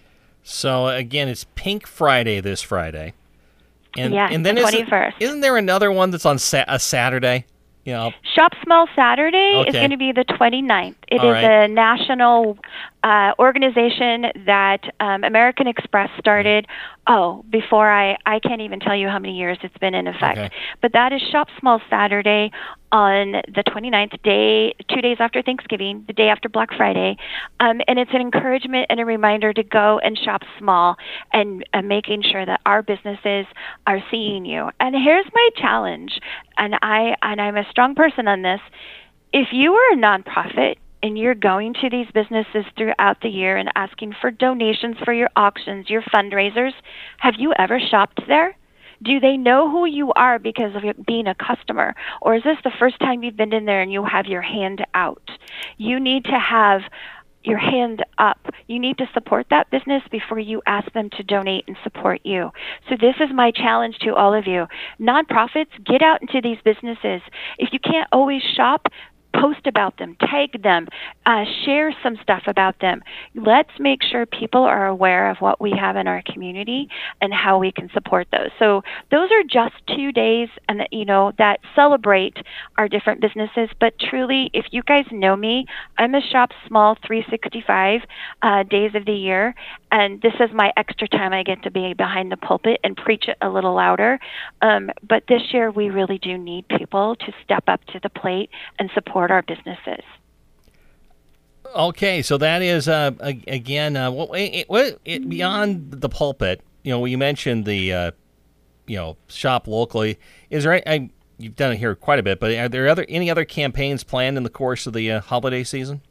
So, again, it's Pink Friday this Friday. And, yes, and then the isn't, twenty-first. Isn't there another one that's on sa- a Saturday? You know, Shop Small Saturday Okay. is going to be the twenty-ninth. It All is right. a national uh, organization that um, American Express started. Oh, before I, I can't even tell you how many years it's been in effect. Okay. But that is Shop Small Saturday on the twenty-ninth, day, two days after Thanksgiving, the day after Black Friday. Um, and it's an encouragement and a reminder to go and shop small and uh, making sure that our businesses are seeing you. And here's my challenge, and, I, and I'm a strong person on this. If you are a nonprofit and you're going to these businesses throughout the year and asking for donations for your auctions, your fundraisers, have you ever shopped there? Do they know who you are because of being a customer? Or is this the first time you've been in there and you have your hand out? You need to have your hand up. You need to support that business before you ask them to donate and support you. So this is my challenge to all of you. Nonprofits, get out into these businesses. If you can't always shop, post about them, tag them, uh, share some stuff about them. Let's make sure people are aware of what we have in our community and how we can support those. So those are just two days, and you know that celebrate our different businesses. But truly, if you guys know me, I'm a Shop Small three sixty-five uh, days of the year, and this is my extra time I get to be behind the pulpit and preach it a little louder. Um, but this year, we really do need people to step up to the plate and support our businesses. Okay, so that is uh, again uh, what, what it, beyond the pulpit. You know, you mentioned the uh, you know shop locally. Is there? I, you've done it here quite a bit, but are there other any other campaigns planned in the course of the uh, holiday season?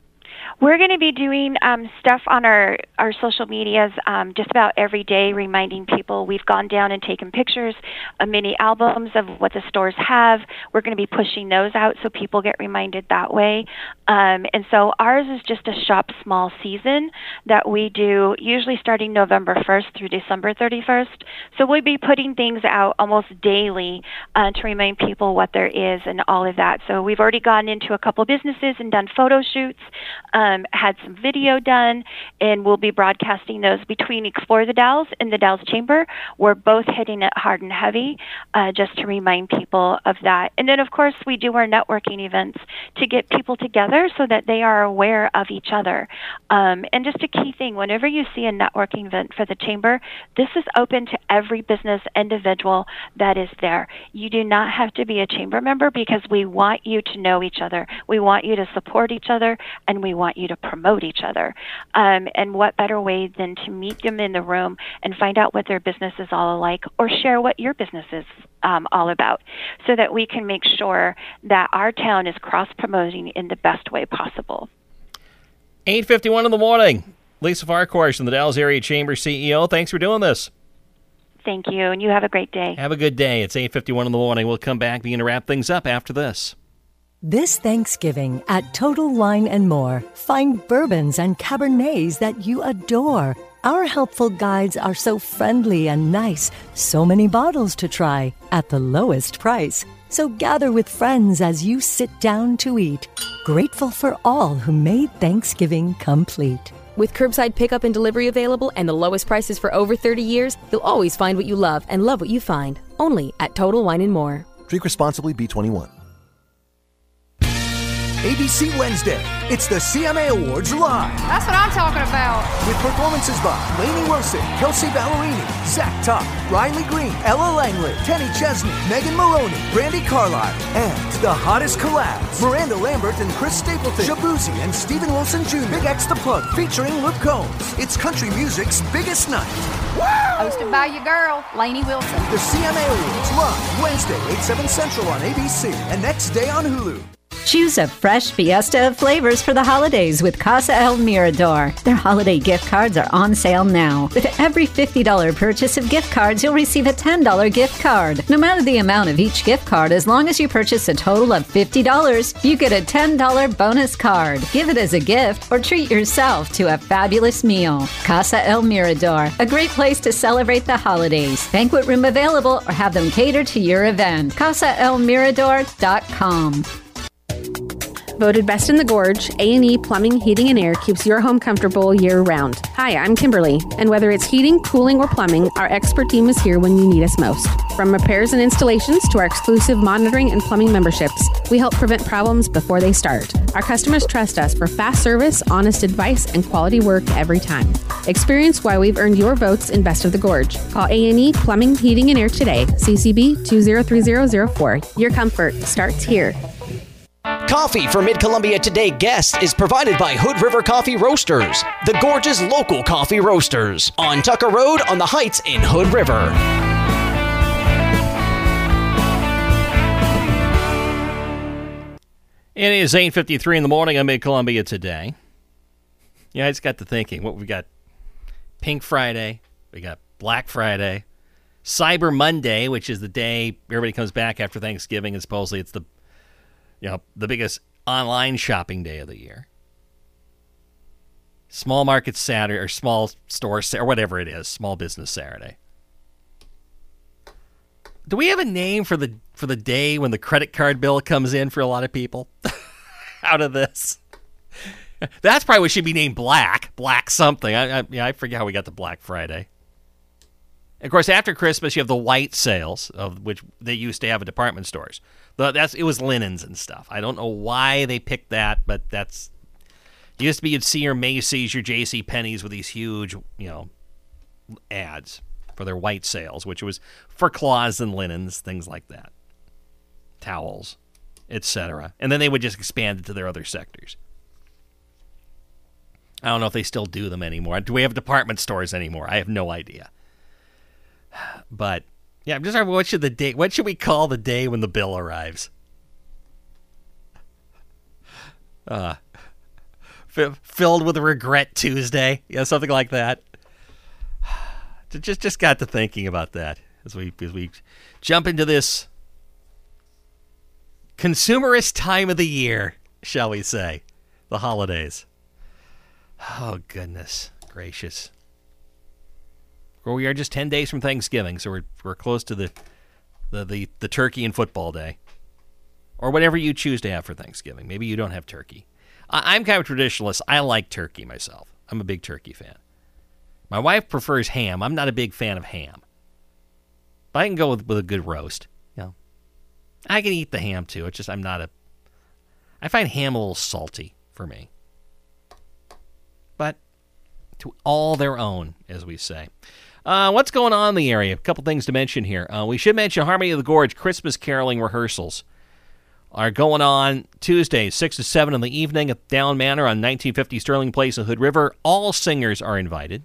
We're going to be doing um, stuff on our, our social medias um, just about every day, reminding people. We've gone down and taken pictures, uh, mini albums of what the stores have. We're going to be pushing those out so people get reminded that way. Um, and so ours is just a shop small season that we do usually starting November first through December thirty-first. So we'll be putting things out almost daily uh, to remind people what there is and all of that. So we've already gone into a couple businesses and done photo shoots. Um, had some video done, and we'll be broadcasting those between Explore the Dalles and the Dalles Chamber. We're both hitting it hard and heavy uh, just to remind people of that. And then, of course, we do our networking events to get people together so that they are aware of each other. Um, and just a key thing, whenever you see a networking event for the Chamber, this is open to every business individual that is there. You do not have to be a Chamber member because we want you to know each other. We want you to support each other, and we want you to promote each other. Um, and what better way than to meet them in the room and find out what their business is all alike, or share what your business is um, all about, so that we can make sure that our town is cross-promoting in the best way possible. eight fifty-one in the morning. Lisa Farquhar from the Dalles Area Chamber, C E O. Thanks for doing this. Thank you, and you have a great day. Have a good day. It's eight fifty-one in the morning. We'll come back, begin to wrap things up after this. This Thanksgiving at Total Wine and More, find bourbons and Cabernets that you adore. Our helpful guides are so friendly and nice, so many bottles to try at the lowest price. So gather with friends as you sit down to eat, grateful for all who made Thanksgiving complete. With curbside pickup and delivery available and the lowest prices for over thirty years, you'll always find what you love and love what you find. Only at Total Wine and More. Drink responsibly, B twenty-one. A B C Wednesday, it's the C M A Awards live. That's what I'm talking about. With performances by Lainey Wilson, Kelsey Ballerini, Zach Top, Riley Green, Ella Langley, Kenny Chesney, Megan Maroney, Brandi Carlile, and the hottest collabs, Miranda Lambert and Chris Stapleton, Shabuzi and Stephen Wilson Junior Big X The Plug featuring Luke Combs. It's country music's biggest night. Woo! Hosted by your girl, Lainey Wilson. The C M A Awards live Wednesday, eight, seven Central on A B C and next day on Hulu. Choose a fresh fiesta of flavors for the holidays with Casa El Mirador. Their holiday gift cards are on sale now. With every fifty dollars purchase of gift cards, you'll receive a ten dollars gift card. No matter the amount of each gift card, as long as you purchase a total of fifty dollars, you get a ten dollars bonus card. Give it as a gift or treat yourself to a fabulous meal. Casa El Mirador, a great place to celebrate the holidays. Banquet room available or have them cater to your event. Casa El Mirador dot com. Voted best in the Gorge, A and E Plumbing, Heating, and Air keeps your home comfortable year-round. Hi, I'm Kimberly, and whether it's heating, cooling, or plumbing, our expert team is here when you need us most. From repairs and installations to our exclusive monitoring and plumbing memberships, we help prevent problems before they start. Our customers trust us for fast service, honest advice, and quality work every time. Experience why we've earned your votes in Best of the Gorge. Call A and E Plumbing, Heating, and Air today. C C B two zero three zero zero four. Your comfort starts here. Coffee for Mid-Columbia Today guests is provided by Hood River Coffee Roasters, the Gorge's local coffee roasters, on Tucker Road on the Heights in Hood River. It is eight fifty-three in the morning on Mid-Columbia Today. Yeah, I just got to thinking, what we got Pink Friday, we got Black Friday, Cyber Monday, which is the day everybody comes back after Thanksgiving, and supposedly it's the you know the biggest online shopping day of the year. Small Market Saturday, or Small Store, or whatever it is, Small Business Saturday. Do we have a name for the for the day when the credit card bill comes in for a lot of people out of this? That's probably what should be named Black. Black something. I, I, yeah, I forget how we got to Black Friday. Of course, after Christmas, you have the white sales, of which they used to have at department stores. The, that's It was linens and stuff. I don't know why they picked that, but that's... It used to be you'd see your Macy's, your JCPenney's with these huge, you know, ads for their white sales, which was for cloths and linens, things like that. Towels, et cetera. And then they would just expand it to their other sectors. I don't know if they still do them anymore. Do we have department stores anymore? I have no idea. But yeah, I'm just wondering, what should the day? What should we call the day when the bill arrives? Uh, f- filled with regret Tuesday, yeah, something like that. Just just got to thinking about that as we as we jump into this consumerist time of the year, shall we say, the holidays. Oh, goodness gracious. Well, we are just ten days from Thanksgiving, so we're we're close to the, the, the, the turkey and football day. Or whatever you choose to have for Thanksgiving. Maybe you don't have turkey. I, I'm kind of a traditionalist. I like turkey myself. I'm a big turkey fan. My wife prefers ham. I'm not a big fan of ham. But I can go with, with a good roast. You know, I can eat the ham, too. It's just I'm not a... I find ham a little salty for me. But to all their own, as we say. Uh, what's going on in the area? A couple things to mention here. Uh, we should mention Harmony of the Gorge Christmas caroling rehearsals are going on Tuesday, six to seven in the evening at Down Manor on nineteen fifty Sterling Place in Hood River. All singers are invited.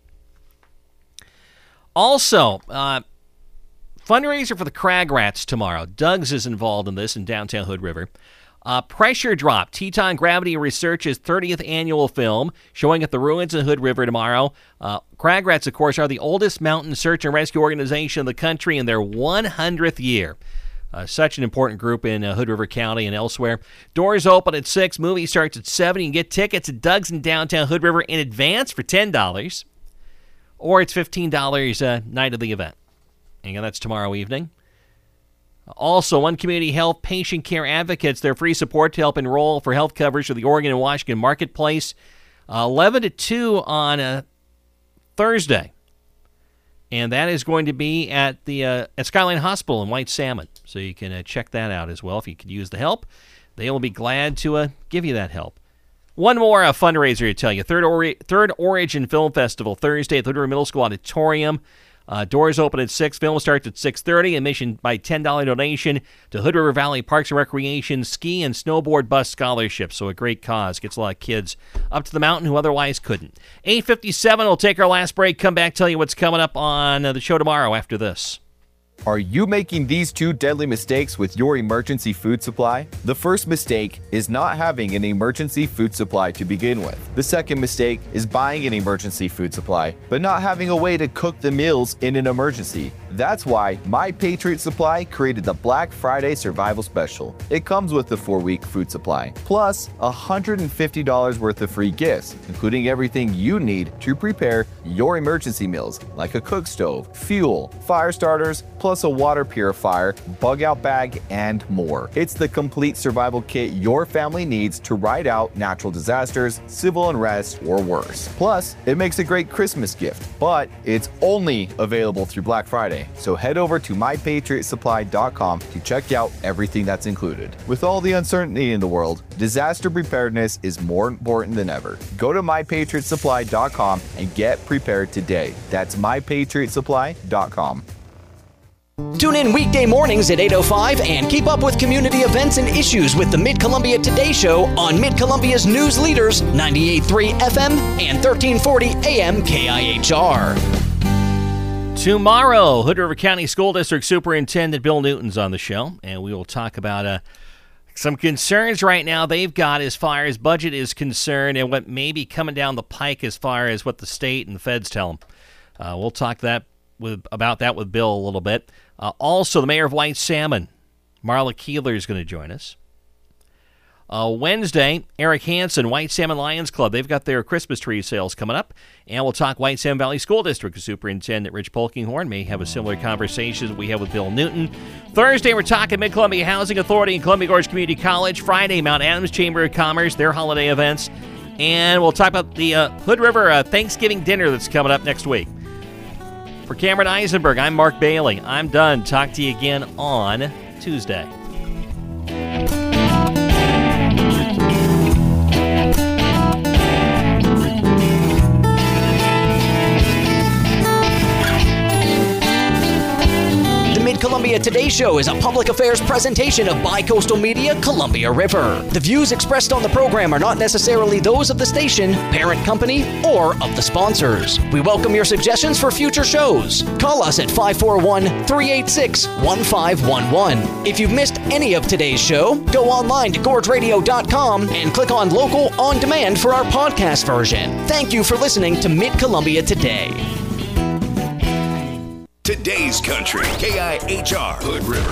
Also, uh, fundraiser for the Crag Rats tomorrow. Doug's is involved in this in downtown Hood River. Uh, Pressure Drop, Teton Gravity Research's thirtieth annual film, showing at the Ruins in Hood River tomorrow. Uh, Crag Rats, of course, are the oldest mountain search and rescue organization in the country in their one hundredth year. Uh, such an important group in uh, Hood River County and elsewhere. Doors open at six. Movie starts at seven. You can get tickets at Doug's in downtown Hood River in advance for ten dollars. Or it's fifteen dollars uh, night of the event. And that's tomorrow evening. Also, One Community Health Patient Care Advocates, their free support to help enroll for health coverage for the Oregon and Washington Marketplace. Uh, eleven to two on a Thursday. And that is going to be at the uh, at Skyline Hospital in White Salmon. So you can uh, check that out as well if you could use the help. They will be glad to uh, give you that help. One more uh, fundraiser to tell you. Third, Ori- Third Origin Film Festival, Thursday at the Hood River Middle School Auditorium. Uh, doors open at six. Film starts at six thirty. Admission by ten dollars donation to Hood River Valley Parks and Recreation Ski and Snowboard Bus Scholarship. So a great cause. Gets a lot of kids up to the mountain who otherwise couldn't. eight fifty-seven, we'll take our last break. Come back, tell you what's coming up on uh, the show tomorrow after this. Are you making these two deadly mistakes with your emergency food supply? The first mistake is not having an emergency food supply to begin with. The second mistake is buying an emergency food supply, but not having a way to cook the meals in an emergency. That's why My Patriot Supply created the Black Friday Survival Special. It comes with a four-week food supply, plus one hundred fifty dollars worth of free gifts, including everything you need to prepare your emergency meals, like a cook stove, fuel, fire starters, plus a water purifier, bug-out bag, and more. It's the complete survival kit your family needs to ride out natural disasters, civil unrest, or worse. Plus, it makes a great Christmas gift, but it's only available through Black Friday. So head over to my patriot supply dot com to check out everything that's included. With all the uncertainty in the world, disaster preparedness is more important than ever. Go to my patriot supply dot com and get prepared today. That's my patriot supply dot com. Tune in weekday mornings at eight oh five and keep up with community events and issues with the Mid-Columbia Today Show on Mid-Columbia's news leaders, ninety-eight point three F M and thirteen forty A M K I H R. Tomorrow, Hood River County School District Superintendent Bill Newton's on the show, and we will talk about uh, some concerns right now they've got as far as budget is concerned and what may be coming down the pike as far as what the state and the feds tell them. Uh, we'll talk that with about that with Bill a little bit. Uh, also, the mayor of White Salmon, Marla Keeler, is going to join us. Uh, Wednesday, Eric Hansen, White Salmon Lions Club. They've got their Christmas tree sales coming up. And we'll talk White Salmon Valley School District. Superintendent Rich Polkinghorn may have a similar conversation that we have with Bill Newton. Thursday, we're talking Mid-Columbia Housing Authority and Columbia Gorge Community College. Friday, Mount Adams Chamber of Commerce, their holiday events. And we'll talk about the uh, Hood River uh, Thanksgiving dinner that's coming up next week. For Cameron Eisenberg, I'm Mark Bailey. I'm done. Talk to you again on Tuesday. Columbia Today Show is a public affairs presentation of Bicoastal Media, Columbia River. The views expressed on the program are not necessarily those of the station, parent company, or of the sponsors. We welcome your suggestions for future shows. Call us at five four one, three eight six, one five one one. If you've missed any of today's show, go online to gorge radio dot com and click on Local On Demand for our podcast version. Thank you for listening to Mid-Columbia Today. Today's Country, K I H R, Hood River.